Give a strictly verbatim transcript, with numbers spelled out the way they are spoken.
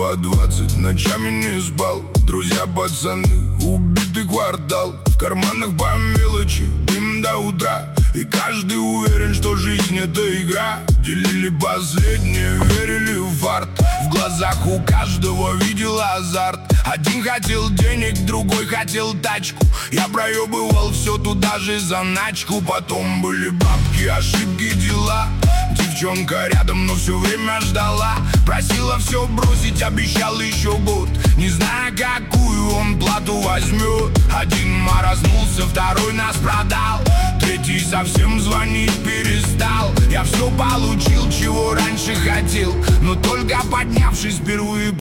по двадцать ночами не спал. Друзья, пацаны, убитый квартал. В карманах по мелочи, дым до утра. И каждый уверен, что жизнь это игра. Делили последнее, верили в фарт. В глазах у каждого видел азарт. Один хотел денег, другой хотел тачку. Я проебывал все туда же заначку. Потом были бабки, ошибки, дела. Девчонка рядом, но все время ждала. Просила все бросить, обещал еще год. Не зная, какую он плату возьмет. Один морознулся, второй нас продал. Третий совсем звонить перестал. Я все получил, чего раньше хотел, но только поднявшись впервые